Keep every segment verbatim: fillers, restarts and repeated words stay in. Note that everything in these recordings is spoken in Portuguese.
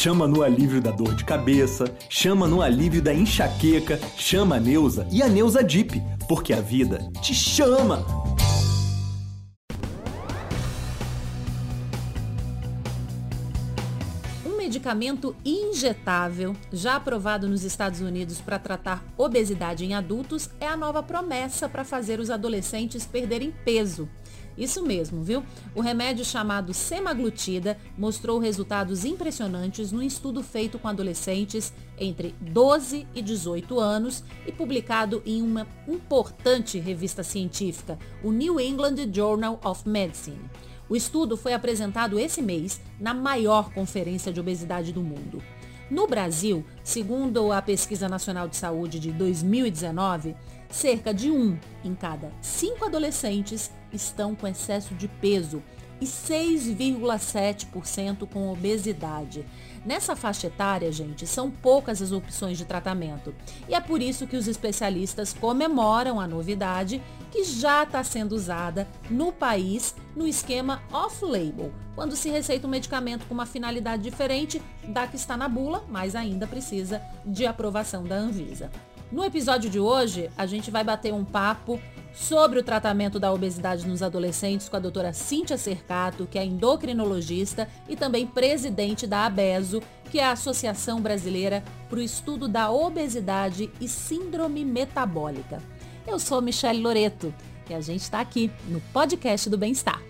chama no alívio da dor de cabeça, chama no alívio da enxaqueca, chama a Neusa e a Neusa Dip, porque a vida te chama! Um medicamento injetável, já aprovado nos Estados Unidos para tratar obesidade em adultos, é a nova promessa para fazer os adolescentes perderem peso. Isso mesmo, viu? O remédio chamado semaglutida mostrou resultados impressionantes num estudo feito com adolescentes entre doze e dezoito anos e publicado em uma importante revista científica, o New England Journal of Medicine. O estudo foi apresentado esse mês na maior conferência de obesidade do mundo. No Brasil, segundo a Pesquisa Nacional de Saúde de dois mil e dezenove, cerca de um em cada cinco adolescentes estão com excesso de peso e seis vírgula sete por cento com obesidade. Nessa faixa etária, gente, são poucas as opções de tratamento. E é por isso que os especialistas comemoram a novidade que já está sendo usada no país no esquema off-label, quando se receita um medicamento com uma finalidade diferente da que está na bula, mas ainda precisa de aprovação da Anvisa. No episódio de hoje, a gente vai bater um papo sobre o tratamento da obesidade nos adolescentes com a doutora Cíntia Cercato, que é endocrinologista e também presidente da ABESO, que é a Associação Brasileira para o Estudo da Obesidade e Síndrome Metabólica. Eu sou Michele Loreto e a gente está aqui no podcast do Bem-Estar.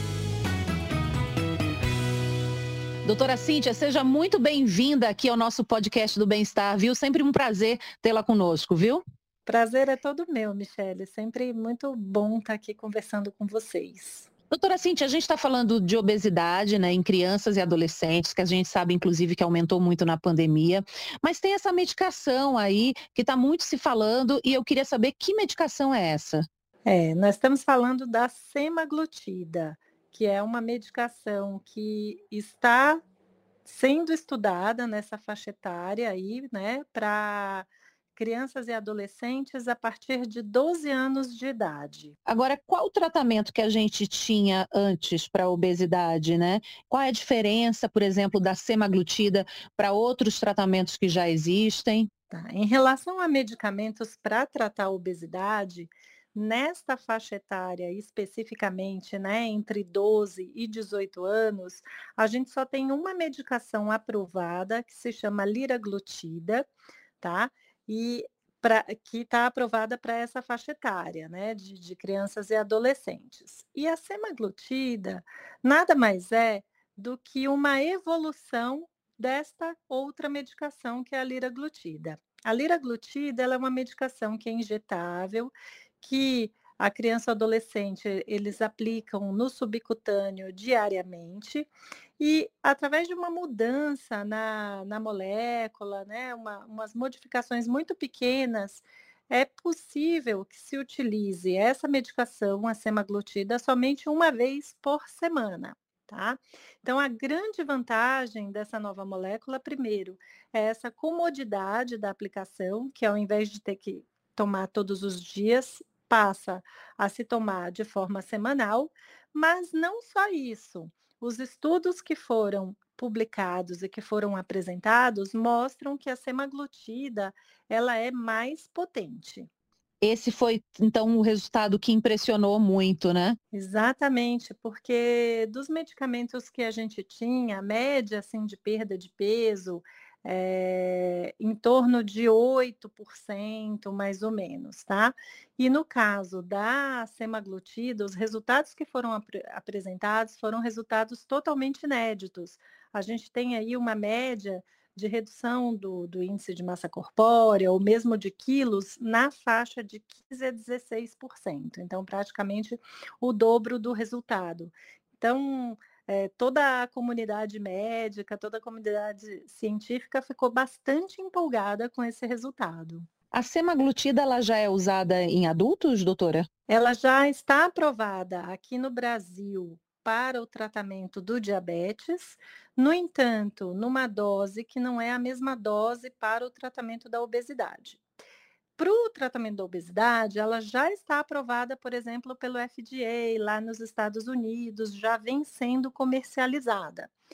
Doutora Cíntia, seja muito bem-vinda aqui ao nosso podcast do Bem-Estar, viu? Sempre um prazer tê-la conosco, viu? Prazer é todo meu, Michele. Sempre muito bom estar aqui conversando com vocês. Doutora Cíntia, a gente está falando de obesidade, né, em crianças e adolescentes, que a gente sabe, inclusive, que aumentou muito na pandemia, mas tem essa medicação aí que está muito se falando e eu queria saber que medicação é essa? É, nós estamos falando da semaglutida, que é uma medicação que está sendo estudada nessa faixa etária aí, né, para crianças e adolescentes a partir de doze anos de idade. Agora, qual o tratamento que a gente tinha antes para a obesidade, né? Qual é a diferença, por exemplo, da semaglutida para outros tratamentos que já existem? Tá. Em relação a medicamentos para tratar a obesidade, nesta faixa etária especificamente, né, entre doze e dezoito anos, a gente só tem uma medicação aprovada que se chama liraglutida, tá? E pra, que está aprovada para essa faixa etária, né, de, de crianças e adolescentes. E a semaglutida nada mais é do que uma evolução desta outra medicação que é a liraglutida. A liraglutida ela é uma medicação que é injetável, que a criança e o adolescente eles aplicam no subcutâneo diariamente e através de uma mudança na, na molécula, né, uma, umas modificações muito pequenas, é possível que se utilize essa medicação, a semaglutida, somente uma vez por semana. Tá? Então, a grande vantagem dessa nova molécula, primeiro, é essa comodidade da aplicação, que ao invés de ter que tomar todos os dias, passa a se tomar de forma semanal, mas não só isso. Os estudos que foram publicados e que foram apresentados mostram que a semaglutida ela é mais potente. Esse foi, então, o resultado que impressionou muito, né? Exatamente, porque dos medicamentos que a gente tinha, a média assim, de perda de peso, é, em torno de oito por cento, mais ou menos, tá? E no caso da semaglutida, os resultados que foram ap apresentados foram resultados totalmente inéditos. A gente tem aí uma média de redução do, do índice de massa corpórea, ou mesmo de quilos, na faixa de quinze a dezesseis por cento. Então, praticamente o dobro do resultado. Então, é, toda a comunidade médica, toda a comunidade científica ficou bastante empolgada com esse resultado. A semaglutida ela já é usada em adultos, doutora? Ela já está aprovada aqui no Brasil para o tratamento do diabetes, no entanto, numa dose que não é a mesma dose para o tratamento da obesidade. Para o tratamento da obesidade, ela já está aprovada, por exemplo, pelo F D A lá nos Estados Unidos, já vem sendo comercializada.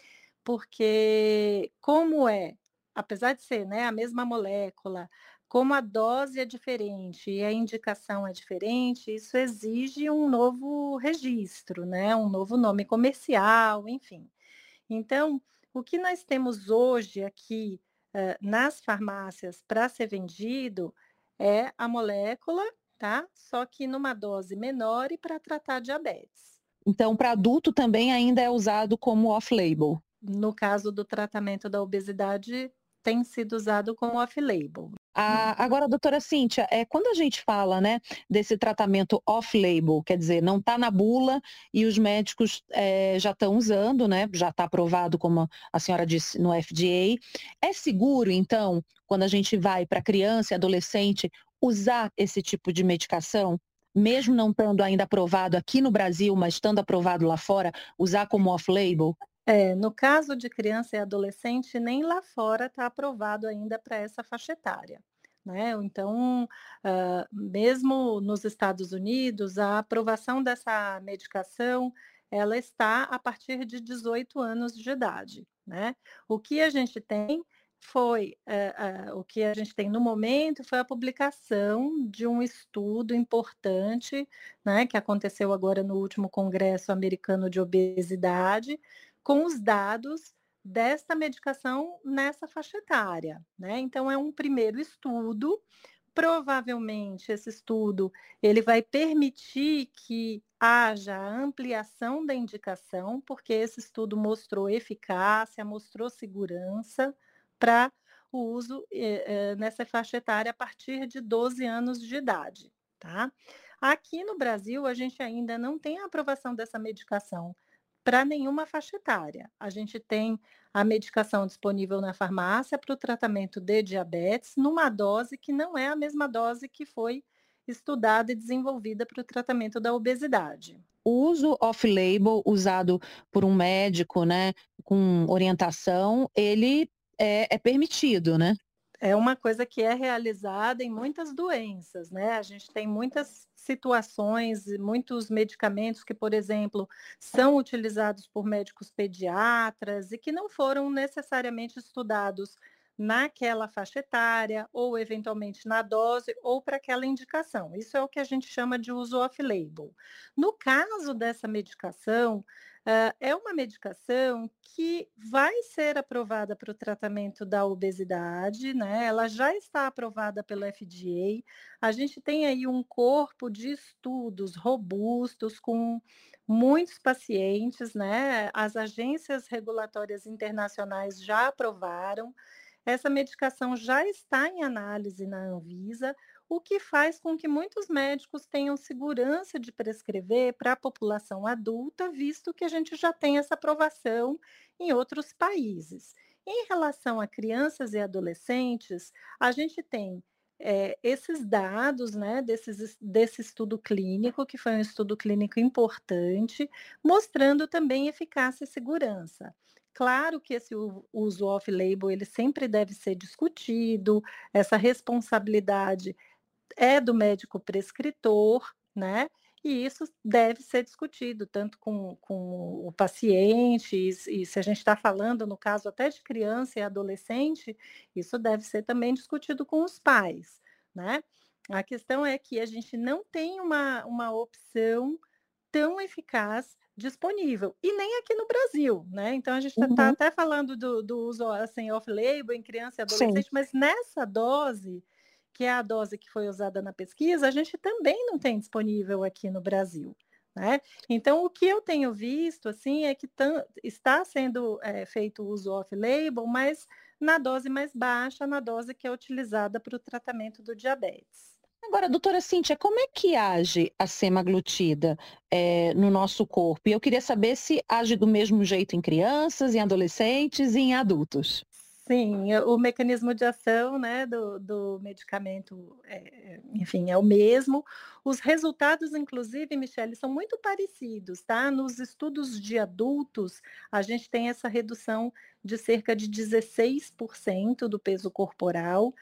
porque como é, apesar de ser, né, a mesma molécula, como a dose é diferente e a indicação é diferente, isso exige um novo registro, né, um novo nome comercial, enfim. Então, o que nós temos hoje aqui, hã, nas farmácias para ser vendido é a molécula, tá, só que numa dose menor e para tratar diabetes. Então, para adulto também ainda é usado como off-label? No caso do tratamento da obesidade, tem sido usado como off-label. Ah, agora, doutora Cíntia, eh, quando a gente fala, né, desse tratamento off-label, quer dizer, não está na bula e os médicos eh, já estão usando, né, já está aprovado, como a senhora disse, no F D A. É seguro, então, quando a gente vai para criança e adolescente, usar esse tipo de medicação? Mesmo não estando ainda aprovado aqui no Brasil, mas estando aprovado lá fora, usar como off-label? É, no caso de criança e adolescente, nem lá fora está aprovado ainda para essa faixa etária, né. Então, hã, mesmo nos Estados Unidos, a aprovação dessa medicação, ela está a partir de dezoito anos de idade, né. O que a gente tem foi, hã hã, o que a gente tem no momento foi a publicação de um estudo importante, né, que aconteceu agora no último congresso americano de obesidade, com os dados desta medicação nessa faixa etária, né. Então é um primeiro estudo, provavelmente esse estudo, ele vai permitir que haja ampliação da indicação, porque esse estudo mostrou eficácia, mostrou segurança para o uso, eh eh, nessa faixa etária a partir de doze anos de idade, tá. Aqui no Brasil, a gente ainda não tem a aprovação dessa medicação para nenhuma faixa etária. A gente tem a medicação disponível na farmácia para o tratamento de diabetes, numa dose que não é a mesma dose que foi estudada e desenvolvida para o tratamento da obesidade. O uso off-label usado por um médico, né, com orientação, ele é é permitido, né? É uma coisa que é realizada em muitas doenças, né, a gente tem muitas situações e muitos medicamentos que, por exemplo, são utilizados por médicos pediatras e que não foram necessariamente estudados naquela faixa etária ou eventualmente na dose ou para aquela indicação. Isso é o que a gente chama de uso off-label. No caso dessa medicação, hã, é uma medicação que vai ser aprovada para o tratamento da obesidade, né, ela já está aprovada pelo F D A. A gente tem aí um corpo de estudos robustos com muitos pacientes, né, as agências regulatórias internacionais já aprovaram. Essa medicação já está em análise na Anvisa, o que faz com que muitos médicos tenham segurança de prescrever para a população adulta, visto que a gente já tem essa aprovação em outros países. Em relação a crianças e adolescentes, a gente tem, eh, esses dados, né, desses es desse estudo clínico, que foi um estudo clínico importante, mostrando também eficácia e segurança. Claro que esse u uso off-label, ele sempre deve ser discutido, essa responsabilidade é do médico prescritor, né, e isso deve ser discutido tanto com com o paciente e se e se a gente está falando, no caso até de criança e adolescente, isso deve ser também discutido com os pais, né. A questão é que a gente não tem uma uma opção tão eficaz disponível, e nem aqui no Brasil, né, então a gente tá tá Uhum. até falando do do uso, assim, off-label em criança e Sim. adolescente, mas nessa dose, que é a dose que foi usada na pesquisa, a gente também não tem disponível aqui no Brasil, né. Então o que eu tenho visto, assim, é que tam está sendo, eh, feito o uso off-label, mas na dose mais baixa, na dose que é utilizada para o tratamento do diabetes. Agora, doutora Cíntia, como é que age a semaglutida, eh, no nosso corpo? E eu queria saber se age do mesmo jeito em crianças, em adolescentes e em adultos. Sim, o mecanismo de ação, né, do do medicamento, eh, enfim, é o mesmo. Os resultados, inclusive, Michele, são muito parecidos, tá. Nos estudos de adultos, a gente tem essa redução de cerca de dezesseis por cento do peso corporal,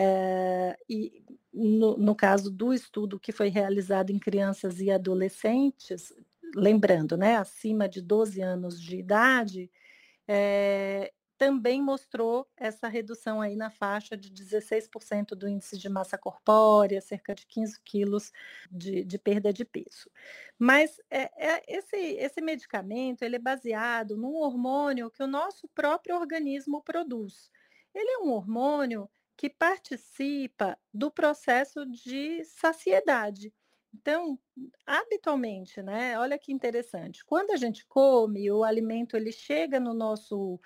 eh, e no no caso do estudo que foi realizado em crianças e adolescentes, lembrando, né, acima de doze anos de idade, é, também mostrou essa redução aí na faixa de dezesseis por cento do índice de massa corpórea, cerca de quinze quilos de, de perda de peso. Mas é, é, esse, esse medicamento ele é baseado num hormônio que o nosso próprio organismo produz. Ele é um hormônio que participa do processo de saciedade. Então, habitualmente, né? Olha que interessante. Quando a gente come, o alimento ele chega no nosso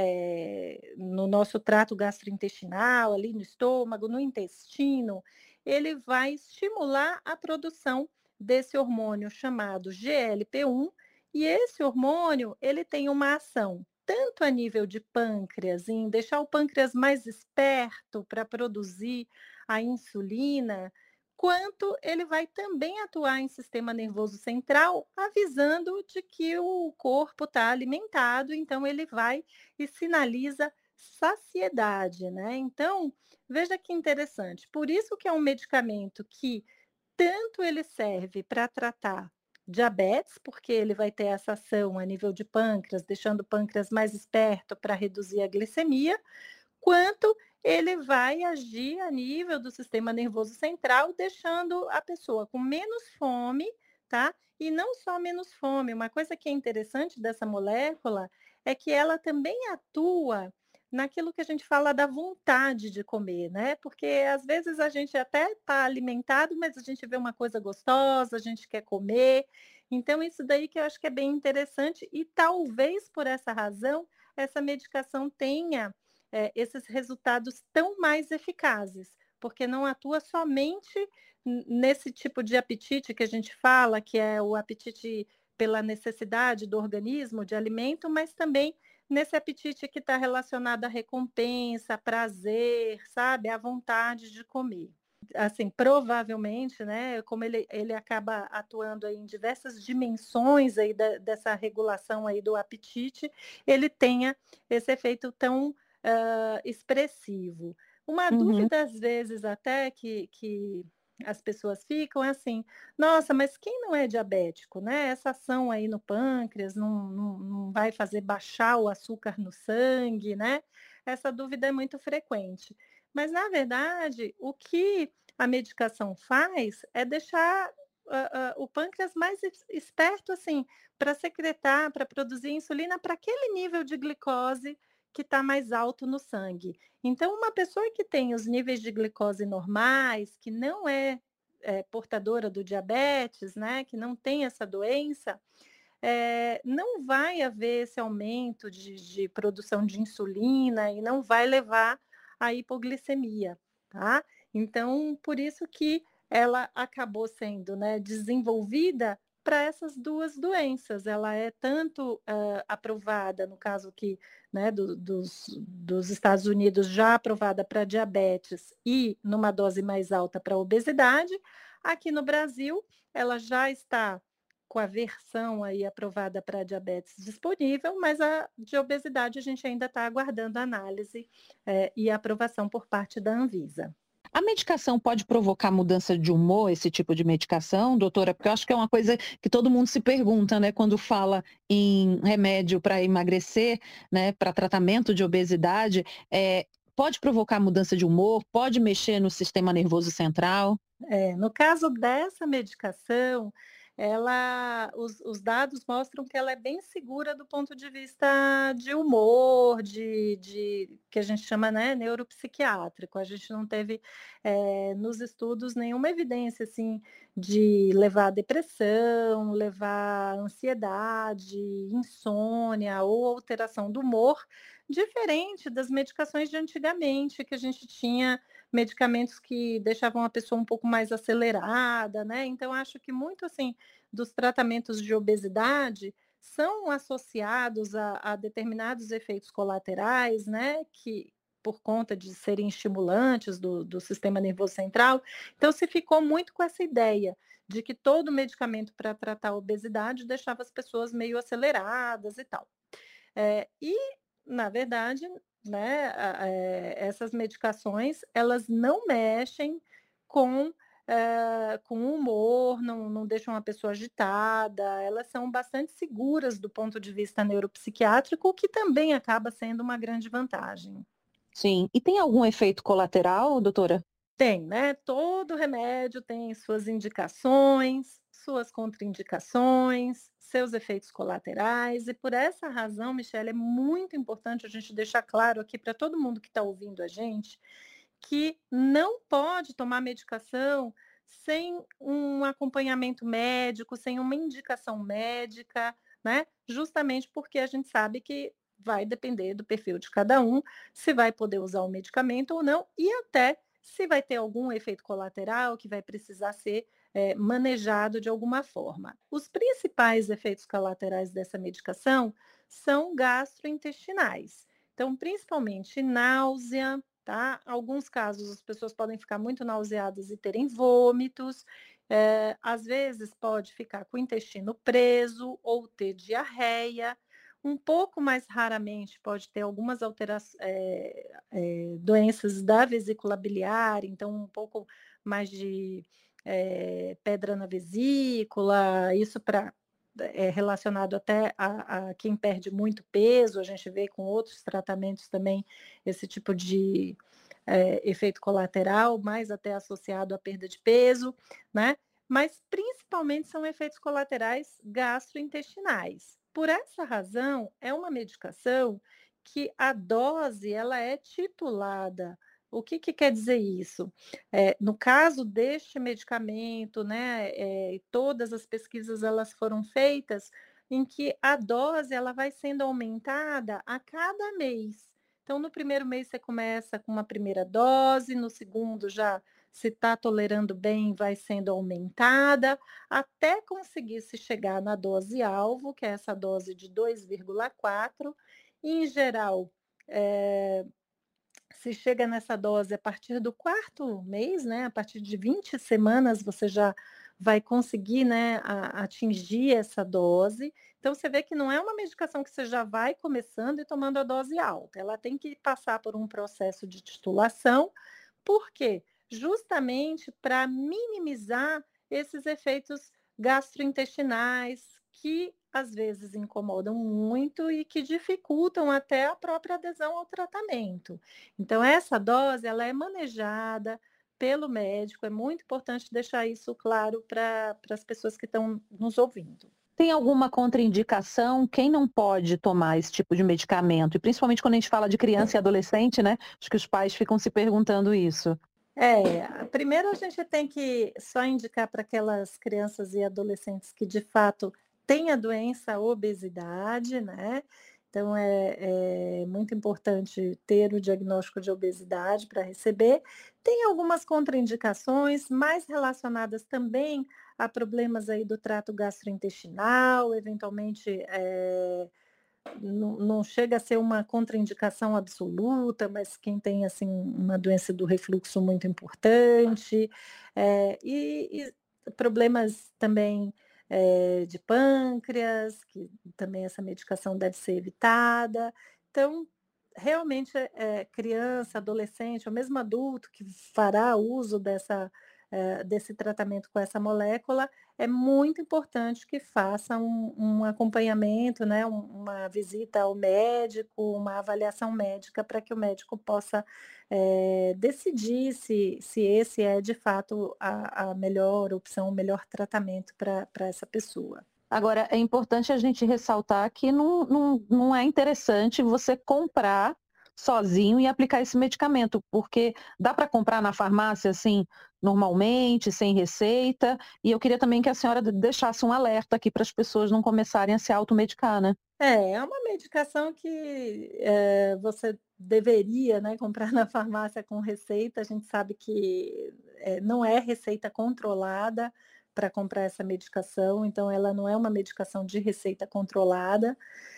é, no nosso trato gastrointestinal, ali no estômago, no intestino, ele vai estimular a produção desse hormônio chamado G L P um, e esse hormônio ele tem uma ação tanto a nível de pâncreas, em deixar o pâncreas mais esperto para produzir a insulina, quanto ele vai também atuar em sistema nervoso central, avisando de que o corpo está alimentado, então ele vai e sinaliza saciedade, né? Então, veja que interessante. Por isso que é um medicamento que tanto ele serve para tratar diabetes, porque ele vai ter essa ação a nível de pâncreas, deixando o pâncreas mais esperto para reduzir a glicemia, quanto ele vai agir a nível do sistema nervoso central, deixando a pessoa com menos fome, tá? E não só menos fome, uma coisa que é interessante dessa molécula é que ela também atua naquilo que a gente fala da vontade de comer, né? Porque às vezes a gente até está alimentado, mas a gente vê uma coisa gostosa, a gente quer comer. Então, isso daí que eu acho que é bem interessante, e talvez por essa razão, essa medicação tenha é, esses resultados tão mais eficazes, porque não atua somente nesse tipo de apetite que a gente fala, que é o apetite pela necessidade do organismo de alimento, mas também nesse apetite que está relacionado à recompensa, prazer, sabe? À vontade de comer. Assim, provavelmente, né, como ele, ele acaba atuando aí em diversas dimensões aí da, dessa regulação aí do apetite, ele tenha esse efeito tão uh, expressivo. Uma Uhum. dúvida, às vezes, até que, que as pessoas ficam é assim, nossa, mas quem não é diabético, né? Essa ação aí no pâncreas não, não, não vai fazer baixar o açúcar no sangue, né? Essa dúvida é muito frequente. Mas, na verdade, o que a medicação faz é deixar uh, uh, o pâncreas mais esperto, assim, para secretar, para produzir insulina para aquele nível de glicose que está mais alto no sangue. Então, uma pessoa que tem os níveis de glicose normais, que não é, é portadora do diabetes, né, que não tem essa doença, é, não vai haver esse aumento de, de produção de insulina e não vai levar à hipoglicemia, tá? Então, por isso que ela acabou sendo, né, desenvolvida para essas duas doenças. Ela é tanto uh, aprovada, no caso que, né, do, dos, dos Estados Unidos, já aprovada para diabetes e numa dose mais alta para obesidade. Aqui no Brasil, ela já está com a versão aí aprovada para diabetes disponível, mas a de obesidade a gente ainda está aguardando a análise é, e a aprovação por parte da Anvisa. A medicação pode provocar mudança de humor, esse tipo de medicação, doutora? Porque eu acho que é uma coisa que todo mundo se pergunta, né, quando fala em remédio para emagrecer, né, para tratamento de obesidade, é, pode provocar mudança de humor, pode mexer no sistema nervoso central? É, no caso dessa medicação, ela, os, os dados mostram que ela é bem segura do ponto de vista de humor, de, de que a gente chama, né, neuropsiquiátrico. A gente não teve é, nos estudos nenhuma evidência assim de levar a depressão, levar a ansiedade, insônia ou alteração do humor, diferente das medicações de antigamente, que a gente tinha medicamentos que deixavam a pessoa um pouco mais acelerada, né? Então, acho que muito, assim, dos tratamentos de obesidade são associados a, a determinados efeitos colaterais, né? Que, por conta de serem estimulantes do, do sistema nervoso central. Então, se ficou muito com essa ideia de que todo medicamento para tratar a obesidade deixava as pessoas meio aceleradas e tal. É, e, na verdade, né, é, essas medicações, elas não mexem com uh, eh, com humor, não não deixam a pessoa agitada, elas são bastante seguras do ponto de vista neuropsiquiátrico, o que também acaba sendo uma grande vantagem. Sim. E tem algum efeito colateral, doutora? Tem, né, todo remédio tem suas indicações, suas contraindicações, seus efeitos colaterais e por essa razão, Michele, é muito importante a gente deixar claro aqui para todo mundo que está ouvindo a gente, que não pode tomar medicação sem um acompanhamento médico, sem uma indicação médica, né, justamente porque a gente sabe que vai depender do perfil de cada um, se vai poder usar o medicamento ou não e até se vai ter algum efeito colateral que vai precisar ser, eh, manejado de alguma forma. Os principais efeitos colaterais dessa medicação são gastrointestinais. Então, principalmente náusea, tá? Alguns casos as pessoas podem ficar muito nauseadas e terem vômitos, eh, às vezes pode ficar com o intestino preso ou ter diarreia. Um pouco mais raramente pode ter algumas altera eh eh, doenças da vesícula biliar, então um pouco mais de, eh, pedra na vesícula, isso para é relacionado até a a quem perde muito peso, a gente vê com outros tratamentos também esse tipo de, eh, efeito colateral, mais até associado à perda de peso, né. Mas principalmente são efeitos colaterais gastrointestinais. Por essa razão, é uma medicação que a dose ela é titulada. O que que quer dizer isso? Eh, no caso deste medicamento, né, eh, todas as pesquisas elas foram feitas em que a dose ela vai sendo aumentada a cada mês. Então no primeiro mês você começa com uma primeira dose, no segundo já se está tolerando bem, vai sendo aumentada, até conseguir se chegar na dose alvo, que é essa dose de dois vírgula quatro. Em geral, eh, se chega nessa dose a partir do quarto mês, né, a partir de vinte semanas você já vai conseguir, né, a atingir essa dose. Então você vê que não é uma medicação que você já vai começando e tomando a dose alta, ela tem que passar por um processo de titulação, por quê? Justamente para minimizar esses efeitos gastrointestinais, que às vezes incomodam muito e que dificultam até a própria adesão ao tratamento. Então essa dose ela é manejada pelo médico, é muito importante deixar isso claro para para as pessoas que estão nos ouvindo. Tem alguma contraindicação? Quem não pode tomar esse tipo de medicamento? E principalmente quando a gente fala de criança e adolescente, né, acho que os pais ficam se perguntando isso. É, primeiro a gente tem que só indicar para aquelas crianças e adolescentes que de fato têm a doença, a obesidade, né, então é é muito importante ter o diagnóstico de obesidade para receber. Tem algumas contraindicações, mais relacionadas também a problemas aí do trato gastrointestinal, eventualmente, eh, não não chega a ser uma contraindicação absoluta, mas quem tem, assim, uma doença do refluxo muito importante, eh, e e problemas também, eh, de pâncreas, que também essa medicação deve ser evitada. Então, realmente, eh, criança, adolescente ou mesmo adulto que fará uso dessa, eh, desse tratamento com essa molécula, é muito importante que faça um um acompanhamento, né, um uma visita ao médico, uma avaliação médica para que o médico possa, eh, decidir se se esse é de fato a a melhor opção, o melhor tratamento para para essa pessoa. Agora, é importante a gente ressaltar que não não não é interessante você comprar sozinho e aplicar esse medicamento, porque dá para comprar na farmácia, assim, normalmente, sem receita, e eu queria também que a senhora de deixasse um alerta aqui para as pessoas não começarem a se automedicar, né. É, é uma medicação que, eh, você deveria, né, comprar na farmácia com receita, a gente sabe que, eh, não é receita controlada para comprar essa medicação, então ela não é uma medicação de receita controlada,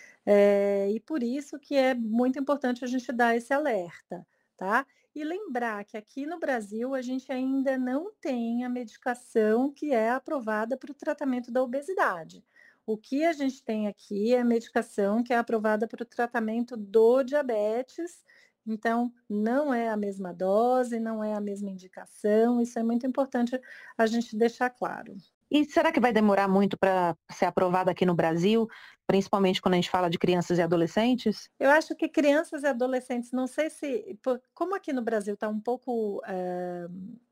eh, e por isso que é muito importante a gente dar esse alerta, tá. E lembrar que aqui no Brasil a gente ainda não tem a medicação que é aprovada para o tratamento da obesidade. O que a gente tem aqui é a medicação que é aprovada para o tratamento do diabetes, Então, não é a mesma dose, não é a mesma indicação, isso é muito importante a gente deixar claro. E será que vai demorar muito para ser aprovada aqui no Brasil, principalmente quando a gente fala de crianças e adolescentes? Eu acho que crianças e adolescentes, não sei se, por- como aqui no Brasil está um pouco eh,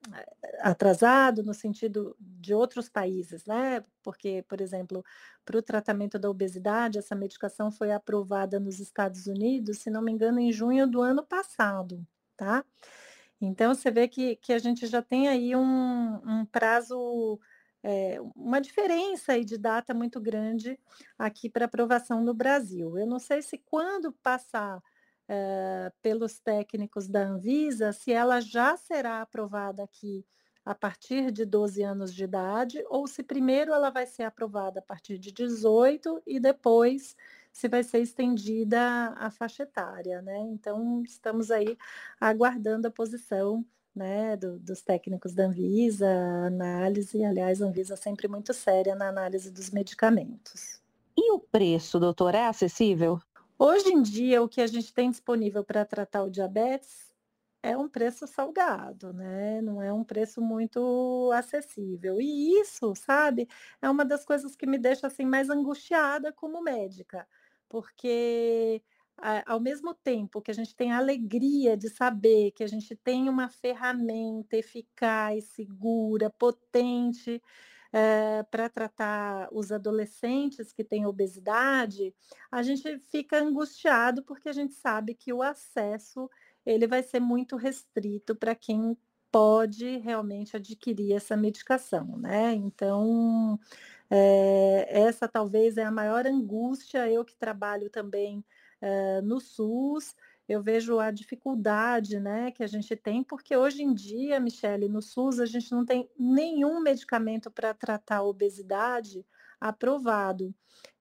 atrasado no sentido de outros países, né? Porque, por exemplo, para o tratamento da obesidade, essa medicação foi aprovada nos Estados Unidos, se não me engano, em junho do ano passado, tá? Então, você vê que, que a gente já tem aí um, um prazo, eh, uma diferença aí de data muito grande aqui para aprovação no Brasil. Eu não sei se quando passar eh, pelos técnicos da Anvisa, se ela já será aprovada aqui a partir de doze anos de idade, ou se primeiro ela vai ser aprovada a partir de dezoito e depois se vai ser estendida a faixa etária, né? Então, estamos aí aguardando a posição, né, do, dos técnicos da Anvisa, a análise, aliás, a Anvisa é sempre muito séria na análise dos medicamentos. E o preço, doutor, é acessível? Hoje em dia, o que a gente tem disponível para tratar o diabetes é um preço salgado, né? Não é um preço muito acessível. E isso, sabe, é uma das coisas que me deixa assim mais angustiada como médica, porque a- ao mesmo tempo que a gente tem a alegria de saber que a gente tem uma ferramenta eficaz, segura, potente, para tratar os adolescentes que têm obesidade, a gente fica angustiado porque a gente sabe que o acesso ele vai ser muito restrito para quem pode realmente adquirir essa medicação, né? Então, eh, essa talvez é a maior angústia. Eu que trabalho também eh, no SUS, eu vejo a dificuldade, né, que a gente tem, porque hoje em dia, Michele, no SUS a gente não tem nenhum medicamento para tratar a obesidade aprovado.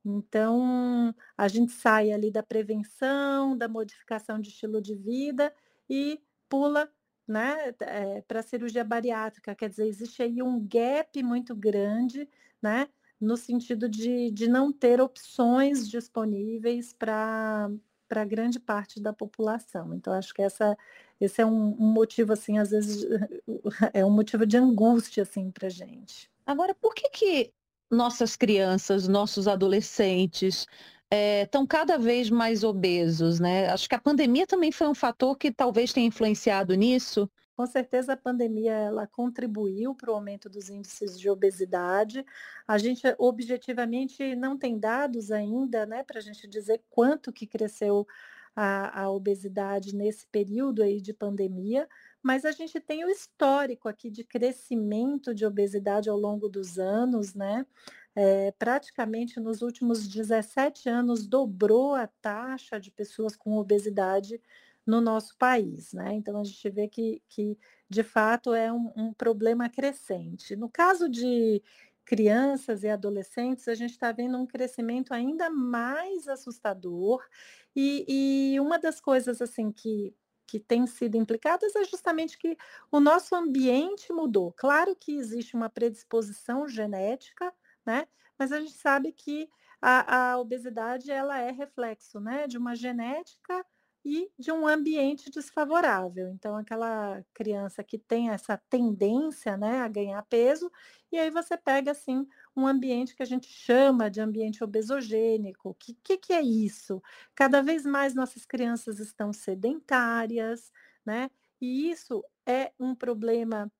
Então, a gente sai ali da prevenção, da modificação de estilo de vida e pula, né, para a cirurgia bariátrica. Quer dizer, existe aí um gap muito grande, né, no sentido de, de não ter opções disponíveis para para grande parte da população. Então, acho que essa, esse é um, um motivo, assim, às vezes, é um motivo de angústia, assim, para a gente. Agora, por que que nossas crianças, nossos adolescentes estão cada vez mais obesos, né? Acho que a pandemia também foi um fator que talvez tenha influenciado nisso. Com certeza a pandemia ela contribuiu para o aumento dos índices de obesidade. A gente objetivamente não tem dados ainda, né, para a gente dizer quanto que cresceu a, a obesidade nesse período aí de pandemia, mas a gente tem o histórico aqui de crescimento de obesidade ao longo dos anos, né? É, praticamente nos últimos dezessete anos dobrou a taxa de pessoas com obesidade no nosso país, né? Então a gente vê que, que de fato é um, um problema crescente. No caso de crianças e adolescentes, a gente está vendo um crescimento ainda mais assustador, e, e uma das coisas assim que, que tem sido implicadas é justamente que o nosso ambiente mudou. Claro que existe uma predisposição genética, né? Mas a gente sabe que a, a obesidade ela é reflexo, né, de uma genética e de um ambiente desfavorável. Então, aquela criança que tem essa tendência, né, a ganhar peso, e aí você pega, assim, um ambiente que a gente chama de ambiente obesogênico. O que, que, que é isso? Cada vez mais nossas crianças estão sedentárias, né, e isso é um problema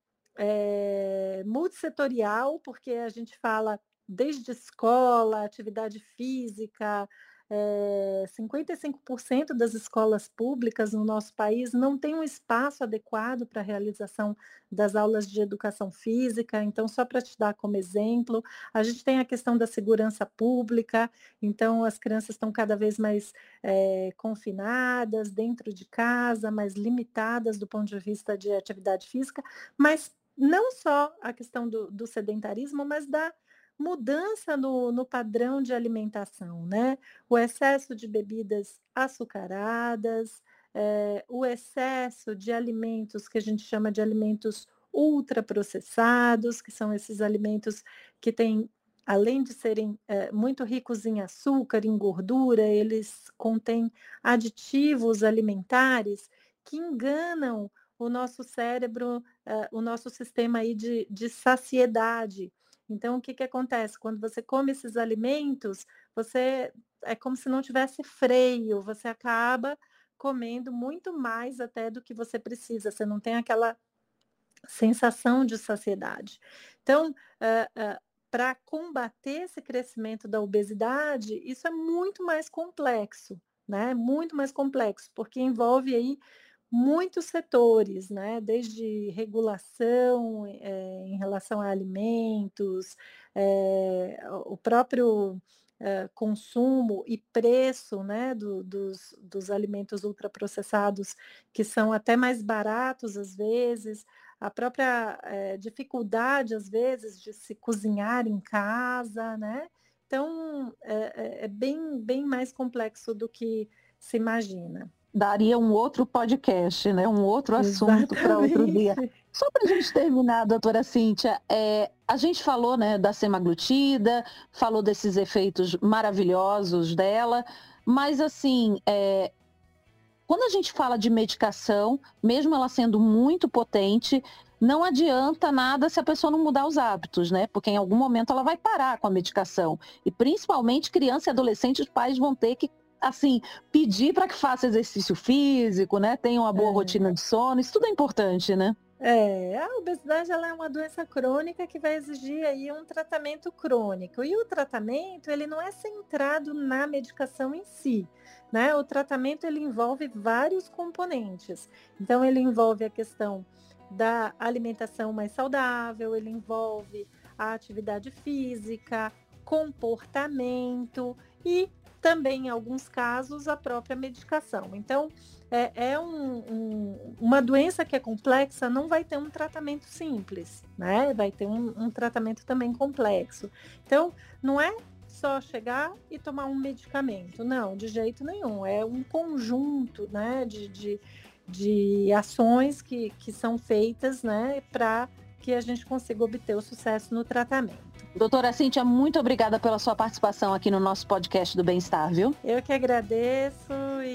é, multissetorial, porque a gente fala desde escola, atividade física, é, cinquenta e cinco por cento das escolas públicas no nosso país não tem um espaço adequado para a realização das aulas de educação física. Então, só para te dar como exemplo, a gente tem a questão da segurança pública, então as crianças estão cada vez mais é, confinadas dentro de casa, mais limitadas do ponto de vista de atividade física, mas não só a questão do, do sedentarismo, mas da mudança no, no padrão de alimentação, né? O excesso de bebidas açucaradas, eh, o excesso de alimentos que a gente chama de alimentos ultraprocessados, que são esses alimentos que têm, além de serem eh, muito ricos em açúcar, em gordura, eles contêm aditivos alimentares que enganam o nosso cérebro, uh, o nosso sistema aí de, de saciedade. Então, o que, que acontece? Quando você come esses alimentos, você é como se não tivesse freio, você acaba comendo muito mais até do que você precisa, você não tem aquela sensação de saciedade. Então, uh, uh, para combater esse crescimento da obesidade, isso é muito mais complexo, né? Muito mais complexo, porque envolve aí muitos setores, né? Desde regulação é, em relação a alimentos, é, o próprio é, consumo e preço, né? Do, dos, dos alimentos ultraprocessados, que são até mais baratos às vezes, a própria é, dificuldade, às vezes, de se cozinhar em casa, né? Então, é, é bem, bem mais complexo do que se imagina. Daria um outro podcast, né? Um outro assunto para outro dia. Só para a gente terminar, doutora Cíntia, é, a gente falou, né, da semaglutida, falou desses efeitos maravilhosos dela, mas assim, é, quando a gente fala de medicação, mesmo ela sendo muito potente, não adianta nada se a pessoa não mudar os hábitos, né? Porque em algum momento ela vai parar com a medicação. E principalmente criança e adolescente, os pais vão ter que, assim, pedir para que faça exercício físico, né? Tenha uma boa é. rotina de sono, isso tudo é importante, né? É, a obesidade ela é uma doença crônica que vai exigir aí um tratamento crônico. E o tratamento, ele não é centrado na medicação em si, né? O tratamento, ele envolve vários componentes. Então, ele envolve a questão da alimentação mais saudável, ele envolve a atividade física, comportamento e também, em alguns casos, a própria medicação. Então, é, é um, um, uma doença que é complexa, não vai ter um tratamento simples, né? Vai ter um, um tratamento também complexo. Então, não é só chegar e tomar um medicamento, não, de jeito nenhum. É um conjunto, né, de, de, de ações que, que são feitas, né, para que a gente consiga obter o sucesso no tratamento. Doutora Cíntia, muito obrigada pela sua participação aqui no nosso podcast do Bem-Estar, viu? Eu que agradeço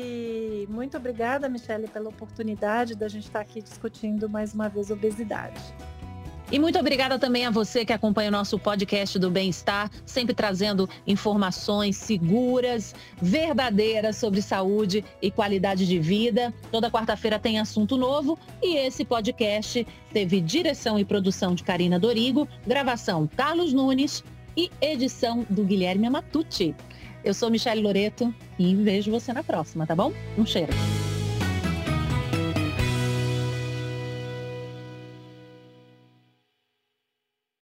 e muito obrigada, Michele, pela oportunidade da gente estar aqui discutindo mais uma vez obesidade. E muito obrigada também a você que acompanha o nosso podcast do Bem-Estar, sempre trazendo informações seguras, verdadeiras sobre saúde e qualidade de vida. Toda quarta-feira tem assunto novo e esse podcast teve direção e produção de Karina Dorigo, gravação Carlos Nunes e edição do Guilherme Matucci. Eu sou Michele Loreto e vejo você na próxima, tá bom? Um cheiro.